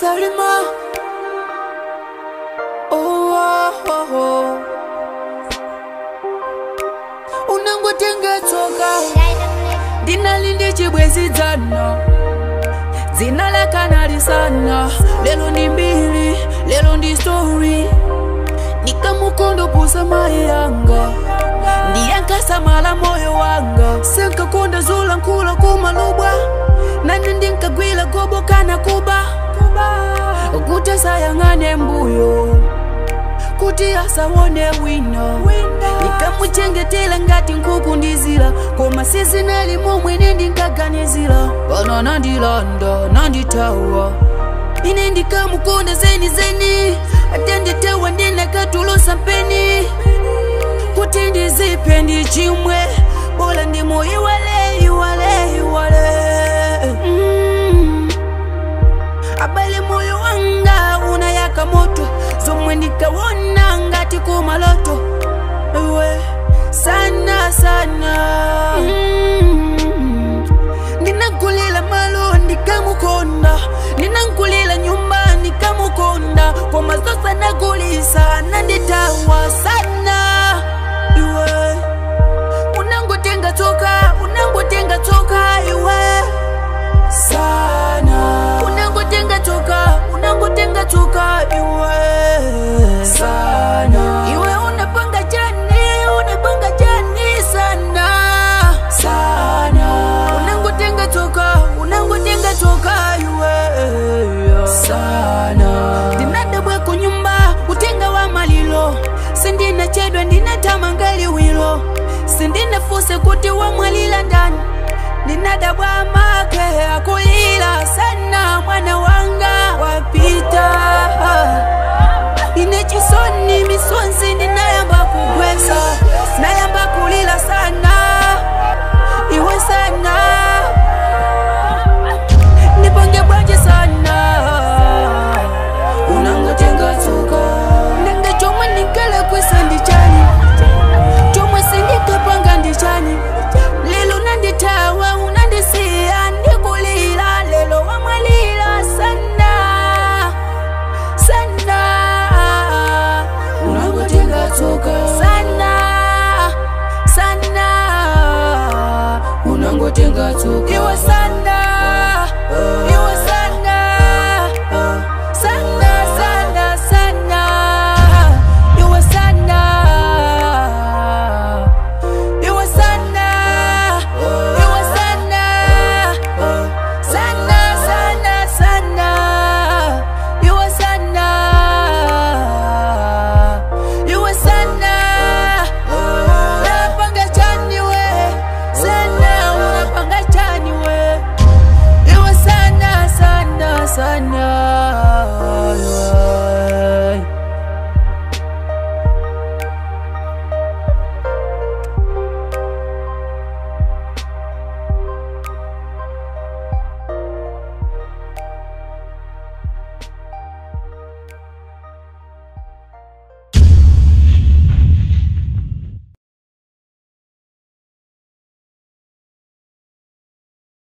Salima. Unangotenga toka dinalindi chibwezi dzana zina la kanali sana. Lelo ndi mbili, lelo ndi story. Nikamukondo pusa mai yanga ndiyankasa mala moyo wanga. Senka konda zula nkula kumalubwa nani ndinkagwila gobo kana kuba kuti sayangane mbuyo kuti asawone wina. Nikamuchengetela ngati nkuku ndizila koma sisi nali momwe ndinkaganizila. Pano nandilanda nanditawa ine ndikamukonda zeni zeni atenditewa ndinakatulosa mpeni kuti ndizipe ndi chimwe bola ndimo iwale iwale iwale. Abale moyo wanga unayaka moto zomwe ndikawona ngati kumaloto ewe sana sana. Ndinagulila malo ndikamukonda, ndinagulila nyumba ndikamukonda koma zosa nagulisa nanditawa sana iwe. Unangotenga toka iwe sana. Unangotenga toka iwe sana. Iwe unapanga jani sana sana. Unangotenga toka iwe sana. Dinadabwe kunyumba utenga wa malilo sindina chedwa ndinatamangali wilo sindina fuse kuti wa mwalila ndani. Dinadabwa make akulila sana mwana wanga